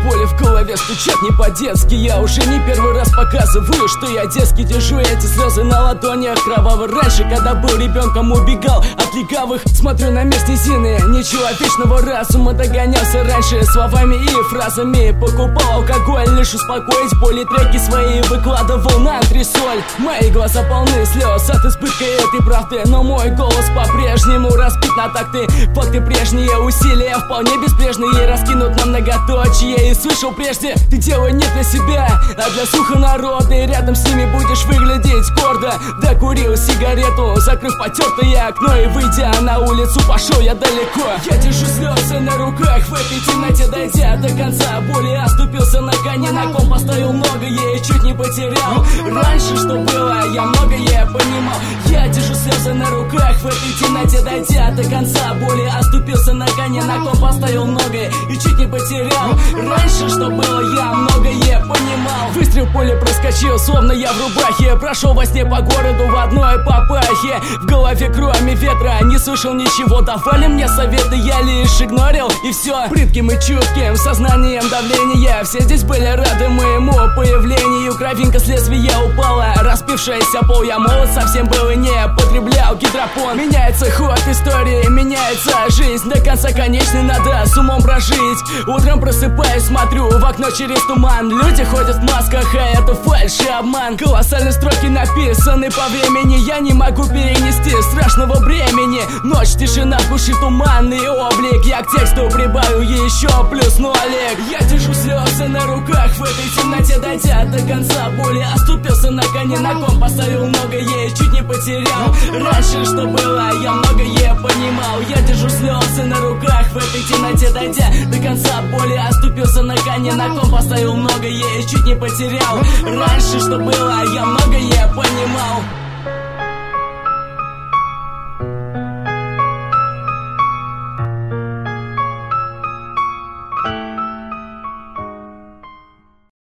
боли в голове стучат не по-детски. Я уже не первый раз показываю, что я детский. Держу эти слезы на ладонях кроваво. Раньше, когда был ребенком, убегал от легавых. Смотрю на мир с низины нечеловечного разума. Догонялся раньше словами и фразами. Покупал алкоголь, лишь успокоить боли. Треки свои выкладывал на антресоль. Мои глаза полны слез от избытка этой правды, но мой голос по-прежнему разбит на такты. Факты прежние, усилия вполне безбрежные, раскинут на многоточие. И слышал прежде, ты делай не для себя, а для слуха народа. И рядом с ними будешь выглядеть гордо. Докурил сигарету, закрыв потертое окно, и выйдя на улицу, пошел я далеко. Я держу слезы на руках в этой темноте, дойдя до конца боли. Оступился на коне, на ком поставил многое и чуть не потерял. Раньше, что было, я многое понимал. Я держу слезы на руках в этой темноте, дойдя до конца боли. Оступился на коне, на ком поставил многое и чуть не потерял. Раньше, что было, я многое понимал. Выстрел в поле проскочил, словно я в рубахе. Прошел во сне по городу в одной папахе. В голове кроме ветра не слышал ничего. Давали мне советы, я лишь игнорил, и все. Прытким и чутким сознанием давления все здесь были рады моему появлению. Кровинка с лезвия упала, распившаяся пол. Я молод совсем был и не потреблял гидропон. Меняется ход истории, меняется жизнь. До конца конечной надо с умом прожить. Утром просыпаюсь, смотрю в окно через туман. Люди ходят в масках, а это фальшь и обман. Колоссальные строки написаны по времени. Я не могу перенести страшного бремени. Ночь, тишина, в гуще туманный облик. Я к тексту прибавил еще плюс нолик. Я держу слезы на руках в этой темноте, дойдя до конца боли. Оступился на коне, на ком поставил многое и чуть не потерял. Раньше, что было, я многое понимал. Я держу слезы на руках в этой темноте, дойдя до конца боли. Оступился на коне, на ком поставил многое и чуть не потерял. Раньше, что было, я многое понимал.